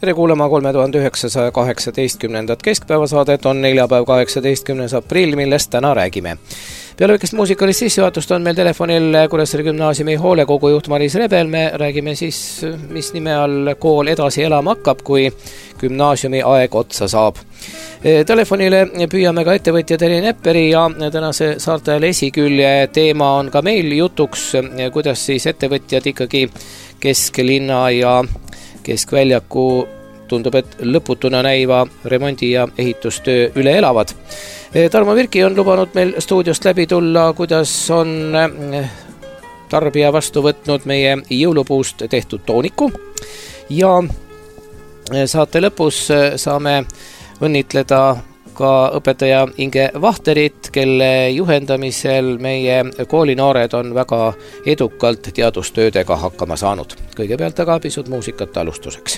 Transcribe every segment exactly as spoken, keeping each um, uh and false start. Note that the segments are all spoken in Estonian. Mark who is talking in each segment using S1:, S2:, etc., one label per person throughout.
S1: tere kuulama kolme tuhande üheksasaja kaheksateistkümnendat keskpäevasaadet, on neljapäev kaheksateistkümnes aprill, millest täna räägime. Peale väikest muusikalist sissejuhatust on meil telefonil Kuressaare gümnaasiumi hoolekogu juht Maris Rebel. Me räägime siis, mis nime all kool edasi elama hakkab, kui gümnaasiumi aeg otsa saab. Telefonile püüame ka ettevõtjad Elin Epperi ja tänase saartajale esikülje teema on ka meil jutuks, kuidas siis ettevõtjad ikkagi kesklinna ja keskväljaku tundub, et lõputuna näiva remondi- ja ehitustöö üle elavad. Tarmo Virki on lubanud meil stuudiost läbi tulla, kuidas on tarbija vastu võtnud meie jõulupuust tehtud tooniku ja saate lõpus saame õnnitleda ka õpetaja Inge Vahterit, kelle juhendamisel meie koolinoored on väga edukalt teadustöödega hakkama saanud. Kõigepealt aga pisut muusikat alustuseks.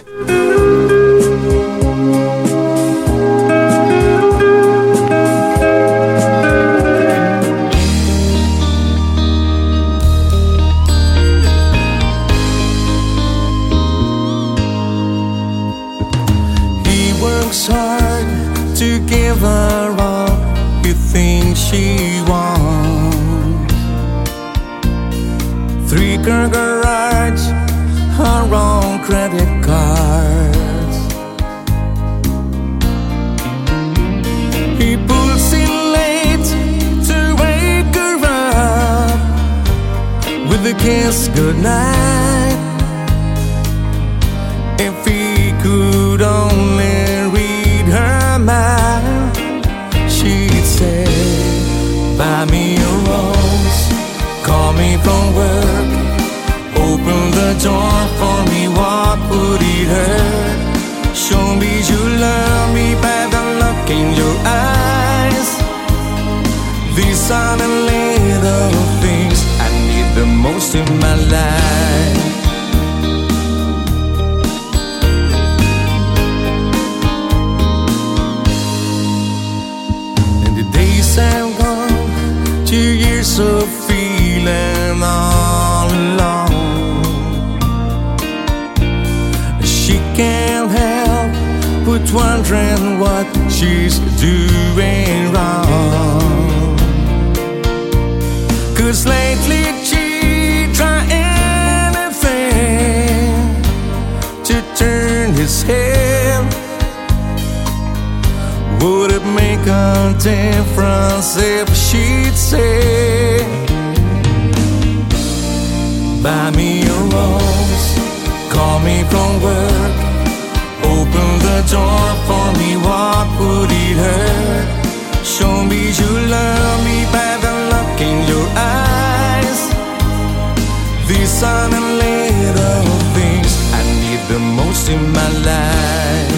S2: To give her all you think she wants. Three car garage, her own credit cards. He pulls in late to wake her up with a kiss goodnight. If he could only her mind, she'd say, buy me a rose, call me from work, open the door for me, what would it hurt? Show me you love me by the look in your eyes. These are the little things I need the most in my life. I'm gone, two years of feeling all alone. She can't help but wondering what she's doing wrong. Cause lately she tried anything to turn his head. Would it make a difference if she'd say, buy me a rose, call me from work, open the door for me, what would it hurt? Show me you love me by the look in your eyes. These are the little things I need the most in my life.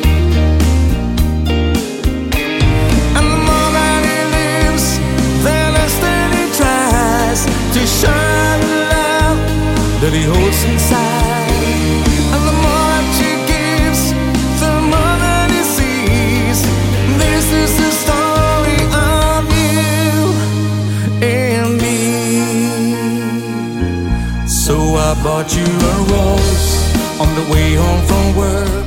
S2: To show the love that he holds inside. And the more she gives, the more that he sees. This is the story of you and me. So I bought you a rose on the way home from work.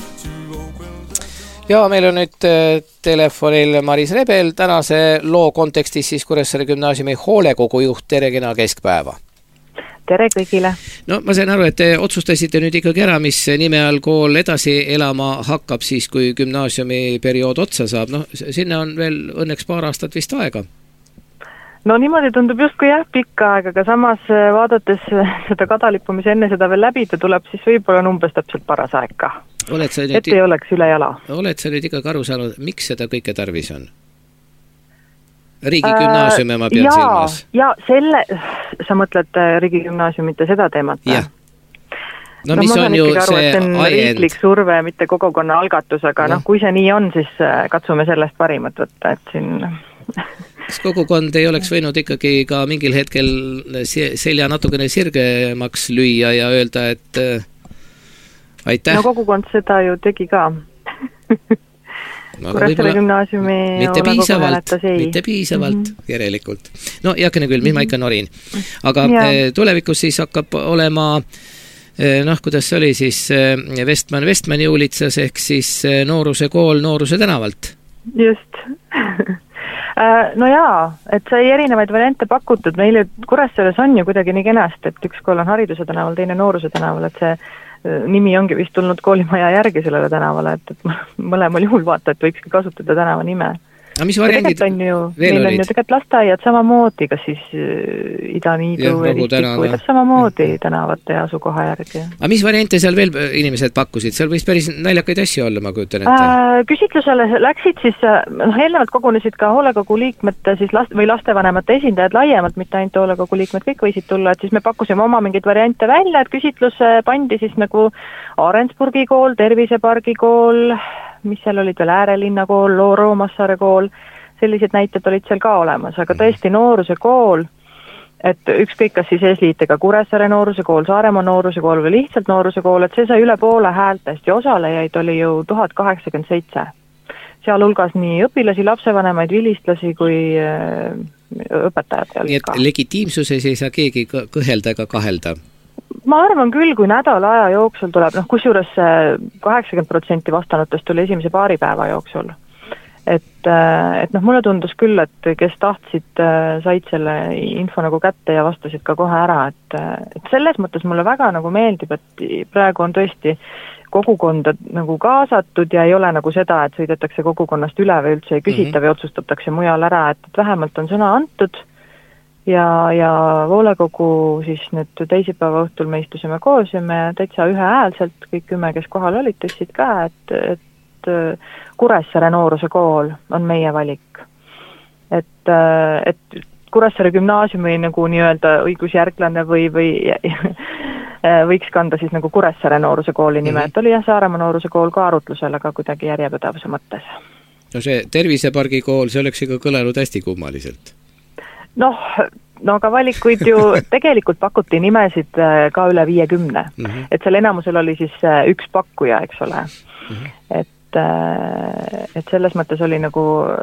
S1: Ja meil on nüüd telefonil Maris Rebel, tänase loo kontekstis siis Kuressaare gümnaasiumi hoolekogu juht. Tere kena keskpäeva.
S3: Tere kõigile.
S1: No ma sain aru, et te otsustasite nüüd ikkagi ära, mis nime all kool edasi elama hakkab siis, kui gümnaasiumi periood otsa saab. No sinna on veel õnneks paar aastat vist aega.
S3: No niimoodi tundub justkui jah pikka aega, aga samas vaadates seda kadalippu, mis enne seda veel läbida tuleb, siis võib-olla on umbes täpselt paras aeg ka. Nüüd, et ei oleks üle jala.
S1: Oled sa nüüd ikkagi aru saanud, miks seda kõike tarvis on? Riigigümnaasiumi ma pean
S3: ja,
S1: silmas.
S3: Ja selle, sa mõtled riigigümnaasiumite seda teemat?
S1: Jah. No,
S3: no
S1: mis on ju
S3: aru,
S1: see
S3: et see on
S1: ajend?
S3: Riiklik surve, mitte kogukonna algatus, aga no. noh, kui see nii on, siis katsume sellest parimat võtta, et siin...
S1: Kas kogukond ei oleks võinud ikkagi ka mingil hetkel selja natukene sirgemaks lüüa ja öelda, et aitäh?
S3: No kogukond seda ju tegi ka. Kuressaare gümnaasiumi
S1: mitte piisavalt, mitte piisavalt mm -hmm. järelikult. No jakene küll, mis ma ikka norin. Aga ja. tulevikus siis hakkab olema noh, kuidas see oli siis Vestman Vestmani ulitsas ehk siis Nooruse kool Nooruse tänavalt?
S3: Just. No jaa, et sai erinevaid variante pakutud, meile Kuressaares on ju kuidagi nii kenast, et üks kool on Hariduse tänaval, teine Nooruse tänaval, et see nimi ongi vist tulnud koolimaja järgi sellele tänavale, et, et mõlemal juhul vaata, et võikski kasutada tänava nime.
S1: Aga mis variandid
S3: on ju,
S1: veel
S3: meil
S1: olid?
S3: on ju tegelikult lasteaiad samamoodi, kas siis Idaniidu või Ristiku, et samamoodi mm. tänavate ja asukoha järgi.
S1: Aga mis variante seal veel inimesed pakkusid? Seal võis päris naljakaid asju olla, ma kujutan ette.
S3: Äh, küsitlusele läksid siis, noh, eelnevalt kogunesid ka hoolekogu liikmete siis last, või lastevanemate esindajad laiemalt, mitte ainult hoolekogu liikmed, kõik võisid tulla, et siis me pakkusime oma mingeid variante välja, et küsitluse pandi siis nagu Arendsburgi kool, Tervisepargi kool, mis seal olid veel Äärelinna kool, Roomassaare kool, sellised näited olid seal ka olemas, aga tõesti Nooruse kool, et ükskõik kas siis eesliitega Kuressaare Nooruse kool, Saaremaa Nooruse kool või lihtsalt Nooruse kool, et see sai üle poole häältest ja osalejaid oli ju tuhat kaheksakümmend seitse. Seal hulgas nii õpilasi, lapsevanemaid, vilistlasi kui õpetajad.
S1: Nii et legitiimsuses ei saa keegi kõhelda ega kahelda?
S3: Ma arvan küll, kui nädala aja jooksul tuleb, noh, kusjuures kaheksakümmend protsenti vastanutest tuli esimese paari päeva jooksul. Et, et noh, mulle tundus küll, et kes tahtsid, said selle info nagu kätte ja vastasid ka kohe ära, et, et selles mõttes mulle väga nagu meeldib, et praegu on tõesti kogukonda nagu kaasatud ja ei ole nagu seda, et sõidetakse kogukonnast üle või üldse ei küsita mm-hmm. või otsustatakse mujal ära, et, et vähemalt on sõna antud ja, ja hoolekogu siis nüüd teisipäeva õhtul me istusime koos ja me täitsa ühehäälselt, kõik kümme, kes kohal olid, tõstsid ka, et, et Kuressaare Nooruse kool on meie valik. Et, et Kuressaare gümnaasiumi nagu nii-öelda õigusjärglane või, või võiks kanda siis nagu Kuressaare Nooruse kooli nime, et oli jah Saaremaa Nooruse kool ka arutlusel, aga kuidagi järjepidavuse mõttes.
S1: No see Tervisepargi kool, see oleks ikka kõlanud hästi kummaliselt.
S3: Noh, no aga valikuid ju tegelikult pakuti nimesid ka üle viiekümne, mm-hmm. et seal enamusel oli siis üks pakkuja, eks ole. Mm-hmm. Et et selles mõttes oli nagu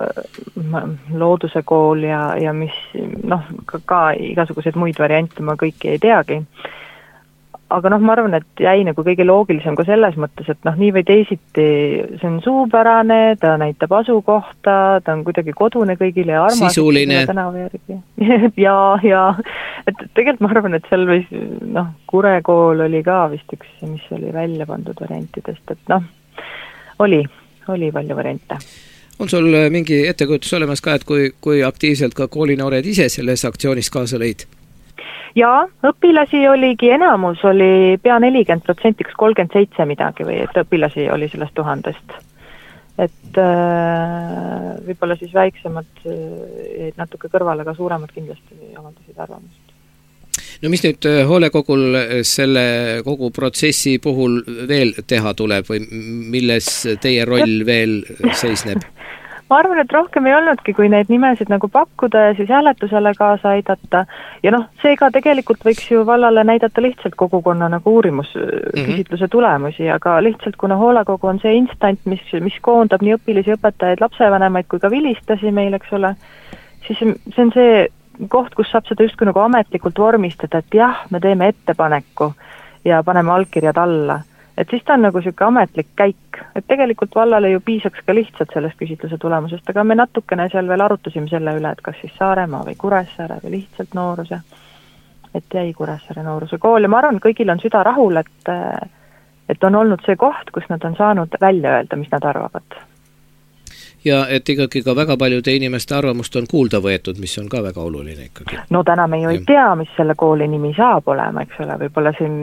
S3: looduse kool ja, ja mis, noh, ka, ka igasuguseid muid variante ma kõiki ei teagi. Aga noh, ma arvan, et jäi nagu kõige loogilisem ka selles mõttes, et noh, nii või teisiti see on suupärane, ta näitab asukohta, ta on kuidagi kodune kõigile ja armas.
S1: Sisuline.
S3: ja, ja, et tegelikult ma arvan, et seal võis, noh, Kure kool oli ka vist üks, mis oli välja pandud variantidest, et noh, Oli, oli palju variante.
S1: On sul mingi ettekujutus olemas ka, et kui, kui aktiivselt ka koolinoored ise selles aktsioonis kaasa lõid?
S3: Jaa, õpilasi oligi enamus, oli pea nelikümmend protsenti, kas kolmkümmend seitse midagi või et õpilasi oli sellest tuhandest. Et äh, võib-olla siis väiksemad jäid natuke kõrvale, aga suuremad kindlasti avaldasid arvamust.
S1: No mis nüüd hoolekogul selle kogu protsessi puhul veel teha tuleb või milles teie roll veel seisneb?
S3: Ma arvan, et rohkem ei olnudki, kui neid nimesid nagu pakkuda ja siis hääletusele kaasa aidata. Ja noh, seega tegelikult võiks ju vallale näidata lihtsalt kogukonna nagu uurimusküsitluse tulemusi, aga lihtsalt kuna hoolekogu on see instant, mis, mis koondab nii õpilisi, õpetajaid, lapsevanemaid kui ka vilistasi meil, eks ole, siis see on see koht, kus saab seda justkui nagu ametlikult vormistada, et jah, me teeme ettepaneku ja paneme allkirjad alla. Et siis ta on nagu selline ametlik käik. Et tegelikult vallale ju piisaks ka lihtsalt sellest küsitluse tulemusest, aga me natukene seal veel arutasime selle üle, et kas siis Saaremaa või Kuressaare või lihtsalt Nooruse. Et jäi Kuressaare Nooruse kool ja ma arvan, kõigil on süda rahul, et, et on olnud see koht, kus nad on saanud välja öelda, mis nad arvavad.
S1: Ja et ikkagi ka väga paljude inimeste arvamust on kuulda võetud, mis on ka väga oluline ikkagi.
S3: No täna me ju ei tea, mis selle kooli nimi saab olema, eks ole, võib-olla siin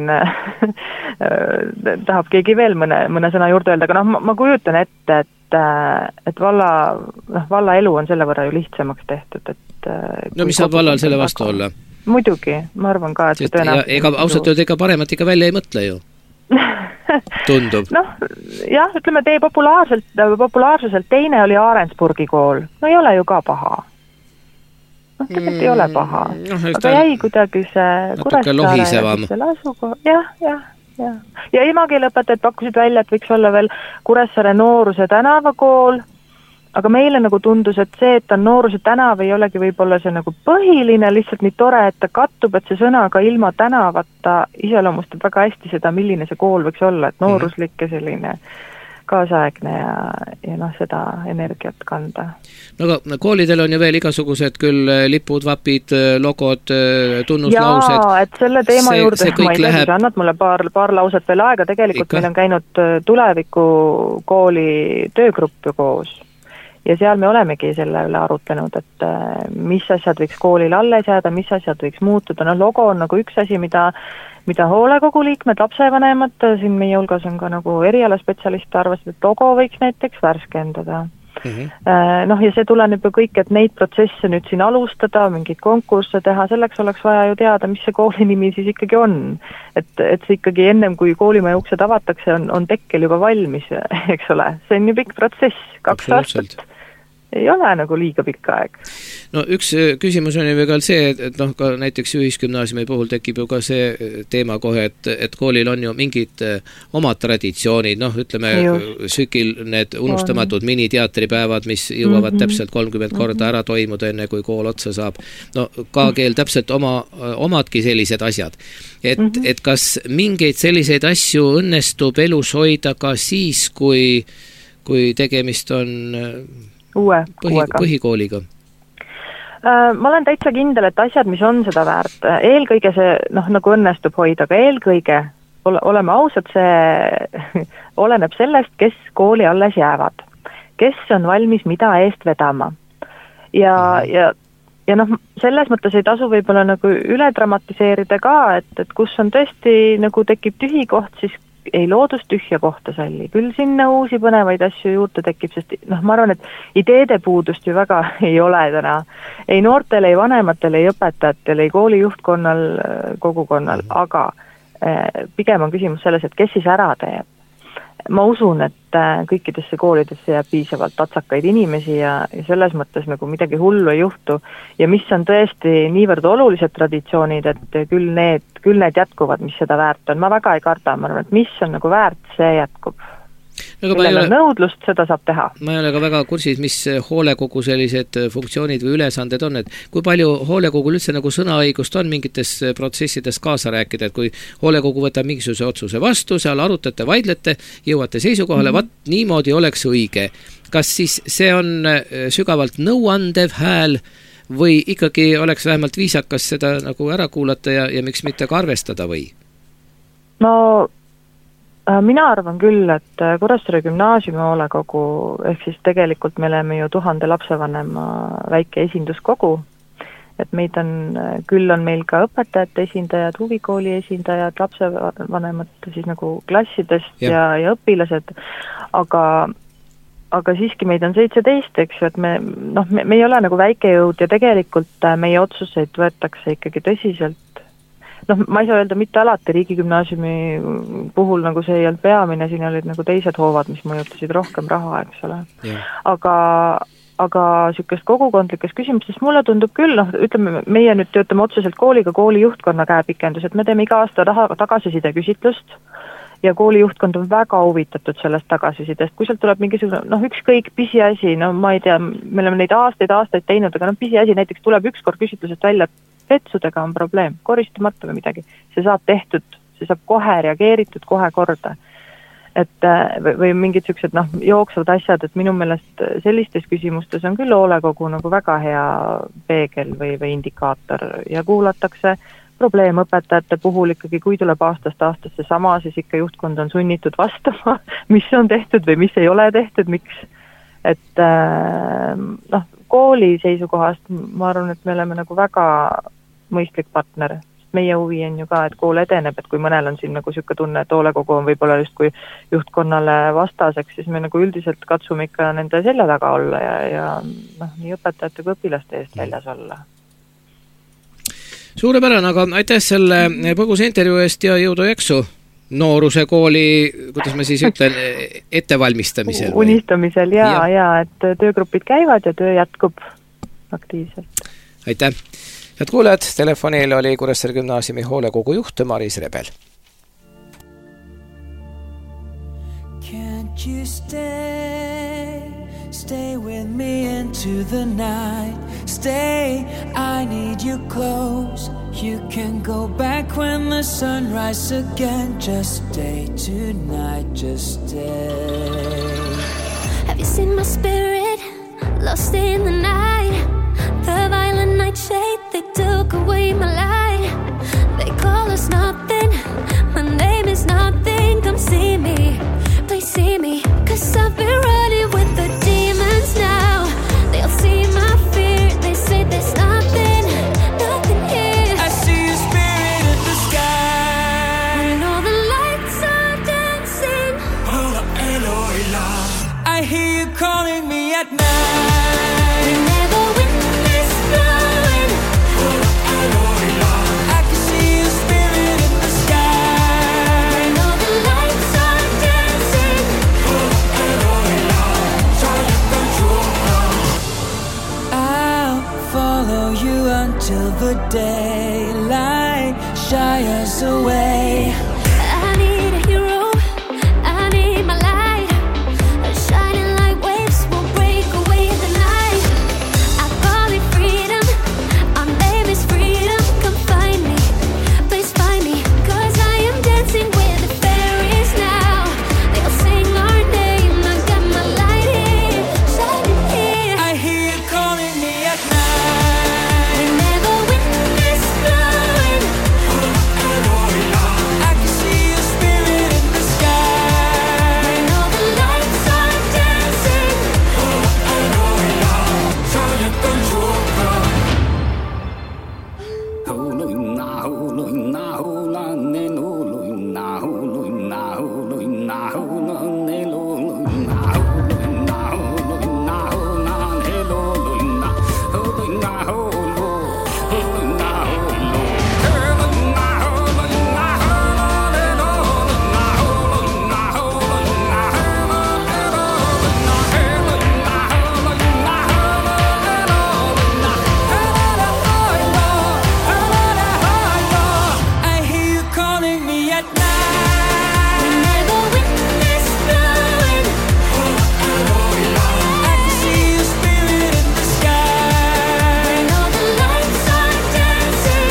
S3: tahab keegi veel mõne, mõne sõna juurde öelda, aga noh, ma, ma kujutan ette, et, et valla, noh, valla elu on selle võrra ju lihtsamaks tehtud, et
S1: no mis saab vallal selle vastu väga olla?
S3: Muidugi, ma arvan ka, et
S1: sest, ja, ega ausalt öelda ega paremat ikka välja ei mõtle ju. Tundub.
S3: Noh, jah, ütleme teie populaarselt, populaarsuselt teine oli Arendsburgi kool. No ei ole ju ka paha. Noh, tegelikult mm, ei ole paha. No, aga jäi kuidagi see Kuressaare selle asukoha. Jah, jah, jah. Ja emakeeleõpetajad pakkusid välja, et võiks olla veel Kuressaare Nooruse tänavakool, aga meile nagu tundus, et see, et on nooruse tänav, ei olegi võib-olla see nagu põhiline, lihtsalt nii tore, et ta kattub, et see sõna ka ilma tänavata iseloomustab väga hästi seda, milline see kool võiks olla, et nooruslik ja selline kaasaegne ja, ja noh, seda energiat kanda.
S1: No aga koolidel on ju veel igasugused küll lipud, vapid, logod, tunnuslaused.
S3: Jaa, et selle teema
S1: see,
S3: juurde,
S1: see
S3: ma ei tea, läheb... annad mulle paar, paar lauset veel aega, tegelikult Ikka. Meil on käinud tuleviku kooli töögrupp ju koos ja seal me olemegi selle üle arutlenud, et mis asjad võiks koolil alles jääda, mis asjad võiks muutuda, no logo on nagu üks asi, mida mida hoolekogu liikmed, lapsevanemad, siin meie hulgas on ka nagu erialaspetsialiste arvasid, et logo võiks näiteks värskendada. Mm-hmm. Noh, ja see tuleneb ju kõik, et neid protsesse nüüd siin alustada, mingeid konkursse teha, selleks oleks vaja ju teada, mis see kooli nimi siis ikkagi on. Et, et see ikkagi ennem, kui koolimaja uksed avatakse, on, on tekkel juba valmis, eks ole. See on ju pikk protsess, kaks aastat. Ei ole nagu liiga pikk aeg.
S1: No üks küsimus on ju veel see, et, et noh, ka näiteks ühisgümnaasiumi puhul tekib ju ka see teema kohe, et, et koolil on ju mingid omad traditsioonid, noh, ütleme Just. Sükil need unustamatud on. Miniteatripäevad, mis jõuavad mm-hmm. täpselt kolmkümmend mm-hmm. korda ära toimuda, enne kui kool otsa saab. No ka keel täpselt oma, omadki sellised asjad. Et, mm-hmm. et kas mingeid selliseid asju õnnestub elus hoida ka siis, kui, kui tegemist on
S3: Uue,
S1: Põhi, põhikooliga?
S3: Ma olen täitsa kindel, et asjad, mis on seda väärt, eelkõige see, noh, nagu õnnestub hoida, aga eelkõige, ole, oleme ausad, see oleneb sellest, kes kooli alles jäävad. Kes on valmis mida eest vedama. Ja, mm-hmm. ja, ja noh, selles mõttes ei tasu võib-olla nagu üle dramatiseerida ka, et, et kus on tõesti, nagu tekib tühi koht, siis ei loodus tühja kohta salli. Küll sinna uusi põnevaid asju juurde tekib, sest noh, ma arvan, et ideede puudust ju väga ei ole täna. Ei noortel, ei vanematel, ei õpetajatel, ei kooli juhtkonnal, kogukonnal, aga pigem on küsimus selles, et kes siis ära teeb. Ma usun, et kõikidesse koolidesse jääb piisavalt tatsakaid inimesi ja, ja selles mõttes nagu midagi hullu ei juhtu. Ja mis on tõesti niivõrd olulised traditsioonid, et küll need, küll need jätkuvad, mis seda väärt on. Ma väga ei karda, ma arvan, et mis on nagu väärt, see jätkub. Millel on nõudlust, seda saab teha.
S1: Ma ei ole ka väga kursis, mis hoolekogu sellised funktsioonid või ülesanded on, et kui palju hoolekogul üldse nagu sõnaõigust on mingites protsessides kaasa rääkida, et kui hoolekogu võtab mingisuguse otsuse vastu, seal arutate, vaidlete, jõuate seisukohale, mm-hmm. vaat niimoodi oleks õige. Kas siis see on sügavalt nõuandev hääl või ikkagi oleks vähemalt viisakas seda nagu ära kuulata ja, ja miks mitte ka arvestada või?
S3: No mina arvan küll, et Kuressaare gümnaasiumi hoolekogu, ehk siis tegelikult me oleme ju tuhande lapsevanema väike esinduskogu, et meid on, küll on meil ka õpetajate esindajad, huvikooli esindajad, lapsevanemad siis nagu klassidest ja, ja, ja õpilased, aga, aga siiski meid on seitseteist, eks ju, et me, noh, me, me ei ole nagu väike jõud ja tegelikult meie otsuseid võetakse ikkagi tõsiselt. Noh, ma ei saa öelda mitte alati riigigümnaasiumi puhul nagu see ei olnud peamine, siin olid nagu teised hoovad, mis mõjutasid rohkem raha, eks ole. Yeah. Aga, aga sükest kogukondlikes küsimustes mulle tundub küll, noh, ütleme, meie nüüd töötame otseselt kooliga, kooli juhtkonna käepikendus, et me teeme iga aasta tagasiside küsitlust ja kooli juhtkond on väga huvitatud sellest tagasisidest. Kui sealt tuleb mingisugune, noh, ükskõik pisiasi, no ma ei tea, me oleme neid aastaid, aastaid teinud, aga noh, pisiasi näiteks tuleb ükskord küsitlusest välja, vetsudega on probleem, koristamata või midagi. See saab tehtud, see saab kohe reageeritud, kohe korda. Et, või, või mingid sellised, noh, jooksvad asjad, et minu meelest sellistes küsimustes on küll hoolekogu nagu väga hea peegel või, või indikaator ja kuulatakse probleemõpetajate puhul ikkagi, kui tuleb aastast aastasse sama, siis ikka juhtkond on sunnitud vastama, mis on tehtud või mis ei ole tehtud, miks. Et noh, kooli seisukohast ma arvan, et me oleme nagu väga mõistlik partner. Meie huvi on ju ka, et kool edeneb, et kui mõnel on siin nagu siuke tunne, et hoolekogu on võib-olla just kui juhtkonnale vastaseks, siis me nagu üldiselt katsume ikka nende selja taga olla ja, ja noh, nii õpetajate kui õpilaste eest väljas olla.
S1: Suurepärane, aga aitäh selle põgusa intervjuu eest ja jõudu jaksu nooruse kooli, kuidas ma siis ütlen, ettevalmistamisel? Või? Unistamisel,
S3: jaa, ja. ja, et töögrupid käivad ja töö jätkub aktiivselt.
S1: Aitäh! Head kuulajad, telefonil oli Kuressaare gümnaasiumi hoolekogu juht Maris Rebel.
S2: Can't you stay Stay with me into the night. Stay, I need you close. You can go back when the sun rises again. Just stay tonight, just stay.
S4: Have you seen my spirit lost in the night? The violent nightshade, they took away my light. They call us nothing, my name is nothing. Come see me, please see me, 'cause I've been running with the demons now. They'll see my fear, they say there's nothing, nothing here.
S2: I see your spirit in the sky.
S4: When all the lights are dancing,
S2: I hear you calling me at night.
S4: whenever wind is blowing,
S2: I can see your spirit in the sky.
S4: when all the lights are dancing,
S2: I'll follow you until the daylight shies away.
S4: I need a hero, I need my light. A shining light waves will break away the night. I call it freedom, our name is freedom. Come find me, please find me, 'cause I am dancing with the fairies now. They'll sing our name, I got my light here, shining here.
S2: I hear you calling me at night.
S4: Whenever wind is blowing,
S2: I can see your spirit in the sky.
S4: when all the lights are dancing,
S2: I hear you calling me at night.
S4: whenever wind is blowing,
S2: I can see your spirit in the sky.
S4: when all the lights are dancing,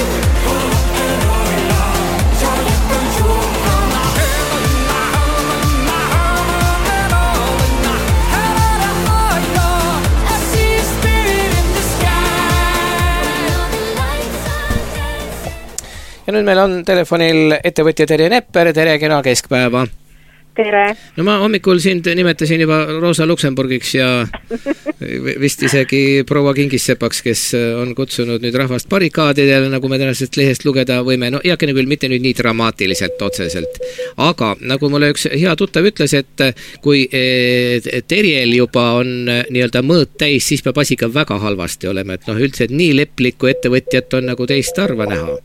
S2: I see your spirit in the sky.
S4: all the lights are dancing.
S1: ja nüüd meil on telefonil ettevõtja Terje Nepper, tere, kena keskpäeva.
S3: tere!
S1: No ma hommikul sind nimetasin juba Rosa Luxemburgiks ja vist isegi proua Kingissepaks, kes on kutsunud nüüd rahvast barrikaadidele, nagu me tänasest lehest lugeda võime, no heakene küll mitte nüüd nii dramaatiliselt otseselt. Aga nagu mulle üks hea tuttav ütles, et kui Terjel juba on nii-öelda mõõt täis, siis peab asi ka väga halvasti olema, et noh, üldse et nii leplikku ettevõtjat on nagu teist harva näha.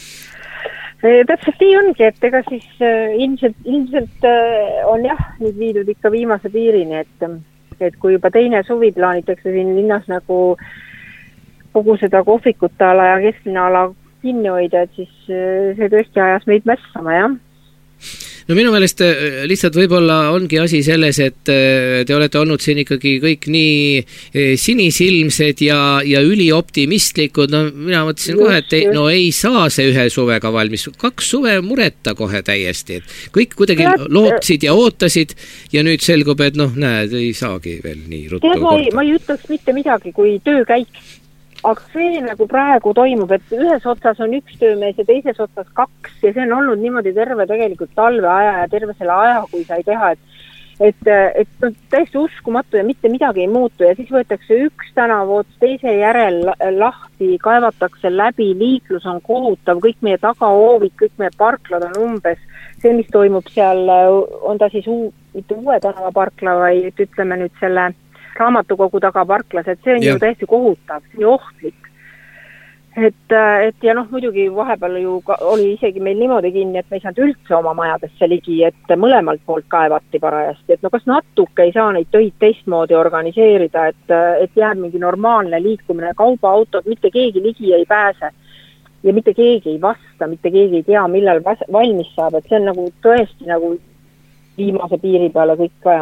S5: Täpselt nii ongi, et ega siis äh, ilmselt, ilmselt äh, on jah, nüüd viidud ikka viimase piirini, et, et kui juba teine suvi plaanitakse siin linnas nagu kogu seda kohvikute ala ja kesklinna ala kinni hoida, et siis äh, see tõesti ajas meid mässama, jah.
S1: No minu meelest lihtsalt võib-olla ongi asi selles, et te olete olnud siin ikkagi kõik nii sinisilmsed ja, ja ülioptimistlikud, no mina mõtlesin kohe, et ei, no ei saa see ühe suvega valmis, kaks suve mureta kohe täiesti, et kõik kuidagi lootsid ja ootasid ja nüüd selgub, et noh, näed, ei saagi veel nii ruttu
S5: korda. Ma ei, ma ei ütleks mitte midagi, kui töö käiks. Aga see nagu praegu toimub, et ühes otsas on üks töömees ja teises otsas kaks ja see on olnud niimoodi terve tegelikult talve aja ja terve selle aja, kui sai teha, et, et, et no, täiesti uskumatu ja mitte midagi ei muutu ja siis võetakse üks tänavoot teise järel lahti, kaevatakse läbi, liiklus on kohutav, kõik meie tagahoovid, kõik meie parklad on umbes see, mis toimub seal, on ta siis uu, mitte uue tänavaparkla, vaid ütleme nüüd selle raamatukogu taga parklas, et see on ja. ju täiesti kohutav, see on ohtlik. Et, et ja noh, muidugi vahepeal ju ka, oli isegi meil niimoodi kinni, et me ei saanud üldse oma majadesse ligi, et mõlemalt poolt kaevati parajasti, et no kas natuke ei saa neid töid teistmoodi organiseerida, et, et jääb mingi normaalne liikumine, kaubaautod, mitte keegi ligi ei pääse ja mitte keegi ei vasta, mitte keegi ei tea, millal valmis saab, et see on nagu tõesti nagu viimase piiri peale kõik ajanud.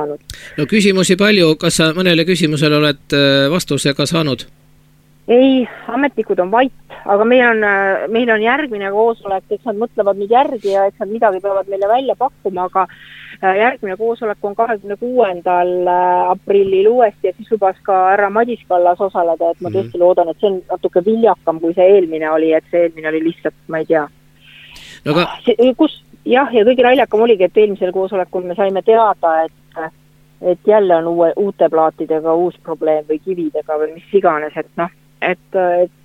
S1: no küsimusi palju, kas sa mõnele küsimusele oled vastuse ka saanud?
S5: Ei, ametnikud on vait, aga meil on, meil on järgmine koosolek, eks nad mõtlevad nüüd järgi ja eks nad midagi peavad meile välja pakkuma, aga järgmine koosolek on kahekümne kuuendal aprillil uuesti ja siis lubas ka härra Madis Kallas osaleda, et ma mm-hmm. tõesti loodan, et see on natuke viljakam kui see eelmine oli, et see eelmine oli lihtsalt, ma ei tea. No, aga... see, kus, jah, ja kõige naljakam oligi, et eelmisel koosolekul me saime teada, et, et jälle on uue, uute plaatidega uus probleem või kividega või mis iganes, et noh, et,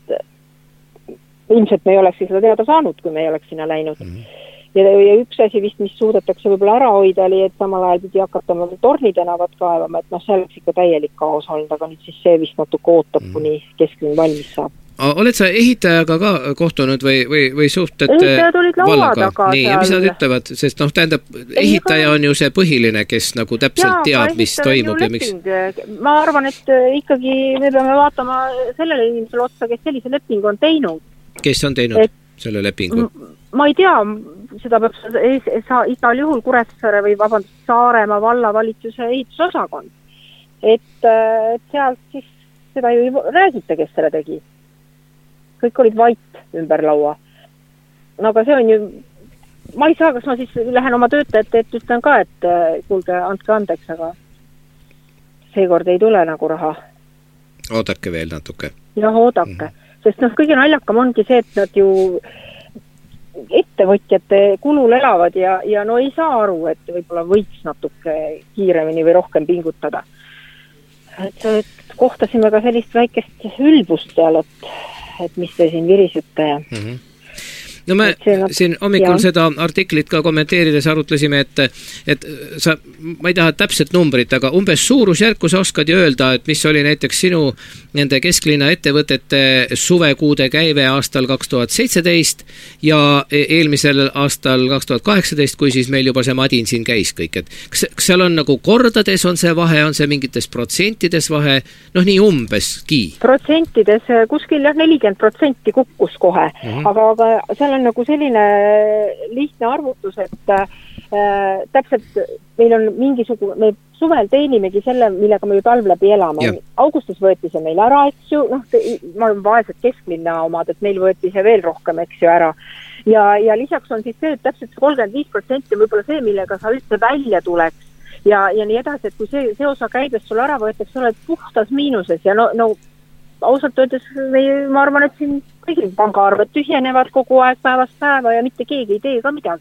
S5: et ilmselt me ei oleks seda teada saanud, kui me ei oleks sinna läinud. Mm-hmm. Ja, ja üks asi vist, mis suudetakse võib-olla ära hoida, oli, et samal ajal pidi hakata Torni tänavat kaevama, et noh, see oleks ikka täielik kaos olnud, aga nüüd siis see vist natuke ootab, kuni kesklinn valmis saab.
S1: Oled sa ehitajaga ka kohtunud või, või, või suhted
S5: ehitajad olid laua taga
S1: nii, ja mis nad ütlevad, sest noh, tähendab, ehitaja on ju see põhiline, kes nagu täpselt ja, teab, mis toimub ja miks.
S5: Ma arvan, et ikkagi me peame vaatama sellele inimesele otsa, kes sellise lepingu on teinud.
S1: Kes on teinud et, selle lepingu?
S5: Ma ei tea, seda peab sa igal juhul Kuressaare või vabandust, Saaremaa vallavalitsuse ehitusosakond. Et, et sealt siis seda ju ei räägita, kes selle tegi. Kõik olid vait ümber laua. No aga see on ju, ma ei saa, kas ma siis lähen oma töötajate, et ütlen ka, et kuulge, andke andeks, aga seekord ei tule nagu raha.
S1: Oodake veel natuke.
S5: Jah, oodake. Mm-hmm. Sest noh, kõige naljakam ongi see, et nad ju ettevõtjate kulul elavad ja, ja no ei saa aru, et võib-olla võiks natuke kiiremini või rohkem pingutada. Et, et kohtasime ka sellist väikest ülbust seal, et, et mis te siin virisute ja... Mm-hmm.
S1: No me no, siin hommikul jah. Seda artiklit ka kommenteerides arutlesime, et, et sa, ma ei taha täpselt numbrit, aga umbes suurusjärku sa oskad ju öelda, et mis oli näiteks sinu nende kesklinna ettevõtete suvekuude käive aastal kaks tuhat seitseteist ja eelmisel aastal kaks tuhat kaheksateist, kui siis meil juba see Madin siin käis kõik. Et kas, kas seal on nagu kordades on see vahe, on see mingites protsentides vahe, noh nii umbeski?
S5: Protsentides kuskil jah, nelikümmend protsenti kukkus kohe, mm-hmm. aga, aga seal on nagu selline lihtne arvutus, et äh, täpselt meil on mingisugune, me suvel teenimegi selle, millega me ju talv läbi elame. Yeah. Augustis võeti see meil ära, eks ju, noh, ma olen vaesed kesklinna omad, et meil võeti see veel rohkem, eks ju, ära. Ja, ja lisaks on siis see, et täpselt kolmkümmend viis protsenti võib-olla see, millega sa üldse välja tuleks ja, ja nii edasi, et kui see, see osa käibest sul ära võetakse, sa oled puhtas miinuses ja no, no ausalt öeldes ma arvan, et siin kõigil pangaarved tühjenevad kogu aeg päevast päeva ja mitte keegi ei tee ka midagi.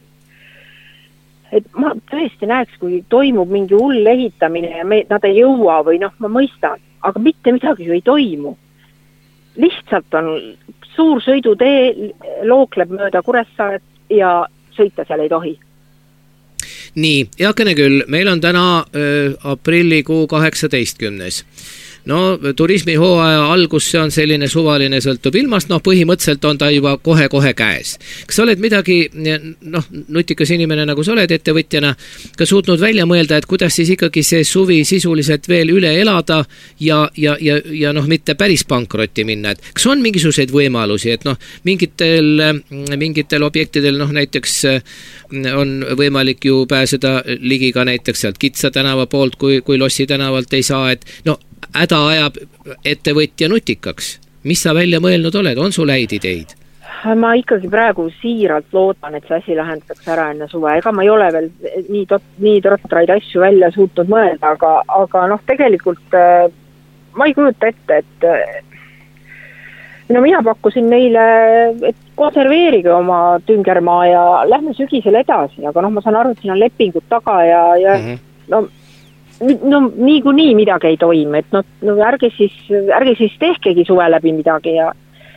S5: Et ma tõesti näeks, kui toimub mingi hull ehitamine ja me, nad ei jõua või noh, ma mõistan, aga mitte midagi ju ei toimu. Lihtsalt on suur sõidutee, lookleb mööda Kuressaaret ja sõita seal ei tohi.
S1: Nii, heakene küll, meil on täna äh, aprillikuu kaheksateistkümnes. No turismihooaja algus, see on selline suvaline, sõltub ilmast, noh põhimõtteliselt on ta juba kohe-kohe käes. Kas sa oled midagi, noh nutikas inimene nagu sa oled ettevõtjana, ka suutnud välja mõelda, et kuidas siis ikkagi see suvi sisuliselt veel üle elada ja, ja, ja, ja noh mitte päris pankrotti minna, et kas on mingisuguseid võimalusi, et noh mingitel, mingitel objektidel noh näiteks on võimalik ju pääseda ligi ka näiteks sealt Kitsa tänava poolt, kui, kui Lossi tänavalt ei saa, et no häda ajab ettevõtja nutikaks. Mis sa välja mõelnud oled? On sul häid ideid?
S5: Ma ikkagi praegu siiralt loodan, et see asi lahendatakse ära enne suve. Ega ma ei ole veel nii, tot, nii trotraid asju välja suutnud mõelda, aga, aga noh, tegelikult ma ei kujuta ette, et no mina pakkusin neile, et konserveerige oma tüngermaa ja lähme sügisel edasi, aga noh, ma saan aru, et siin on lepingud taga ja, ja mm-hmm. no no nii kui nii midagi ei toimi, et no, no ärge siis, ärge siis tehkegi suve läbi midagi ja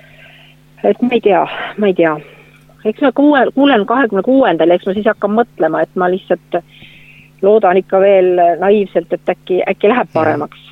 S5: et ma ei tea, ma ei tea. Eks ma kuule, kuulen kahekümne kuuendal, eks ma siis hakkan mõtlema, et ma lihtsalt loodan ikka veel naiivselt, et äkki, äkki läheb paremaks.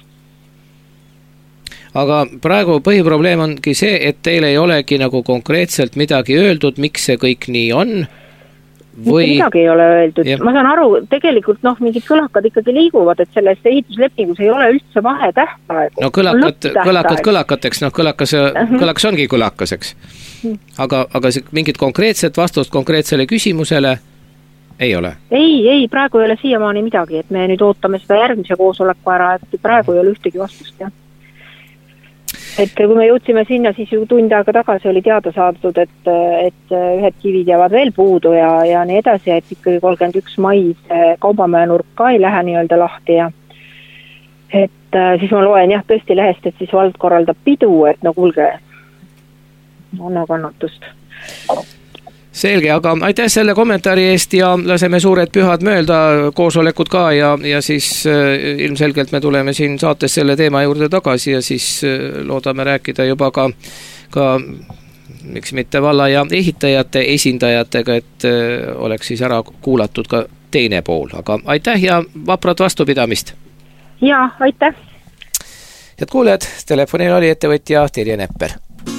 S1: Aga praegu põhiprobleem ongi see, et teil ei olegi nagu konkreetselt midagi öeldud, miks see kõik nii on. Või... midagi ei ole öeldud. Ja. Ma saan aru, tegelikult noh, mingid kõlakad ikkagi liiguvad, et selles ehituslepingus ei ole üldse vahe tähtaegu. No kõlakad, kõlakad kõlakateks, noh kõlakas, uh-huh. kõlakas ongi kõlakaseks. Aga, aga see, mingid konkreetset vastust konkreetsele küsimusele? ei ole?
S5: ei, ei, praegu ei ole siiamaani midagi, et me nüüd ootame seda järgmise koosoleku ära, et praegu ei ole ühtegi vastust, jah. Et kui me jõudsime sinna, siis ju tund aega tagasi oli teada saadud, et, et ühed kivid jäävad veel puudu ja, ja nii edasi, et ikkagi kolmkümmend üks mai Kaubamäe nurk ka ei lähe nii-öelda lahti ja et siis ma loen jah tõesti lehest, et siis vald korraldab pidu, et no kuulge, anna kannatust.
S1: Selge, aga aitäh selle kommentaari eest ja laseme suured pühad mööda, koosolekud ka ja, ja siis äh, ilmselgelt me tuleme siin saates selle teema juurde tagasi ja siis äh, loodame rääkida juba ka, ka miks mitte valla ja ehitajate esindajatega, et äh, oleks siis ära kuulatud ka teine pool, aga aitäh ja vaprat vastupidamist!
S5: Jaa, aitäh!
S1: Head kuulejad, telefonil oli ettevõtja Terje Nepper.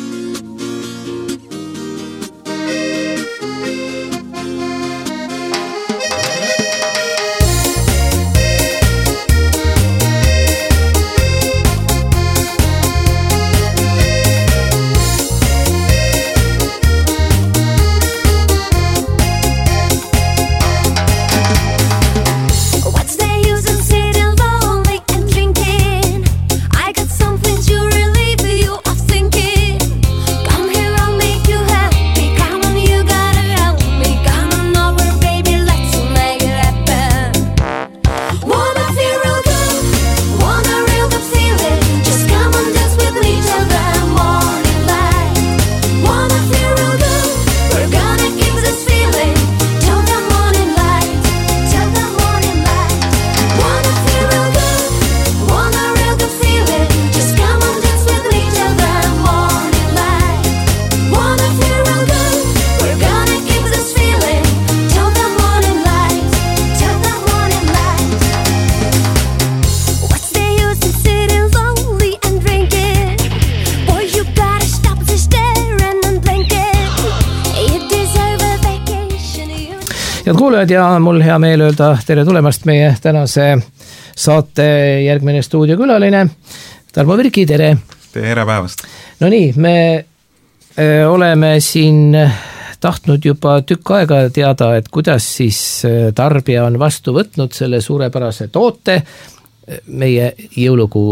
S1: Head kuulajad ja mul hea meel öelda tere tulemast meie tänase saate järgmine stuudiokülaline. Tarmo Virki, tere!
S6: Tere päevast!
S1: No nii, me öö, oleme siin tahtnud juba tükk aega teada, et kuidas siis tarbija on vastu võtnud selle suurepärase toote meie jõulukuu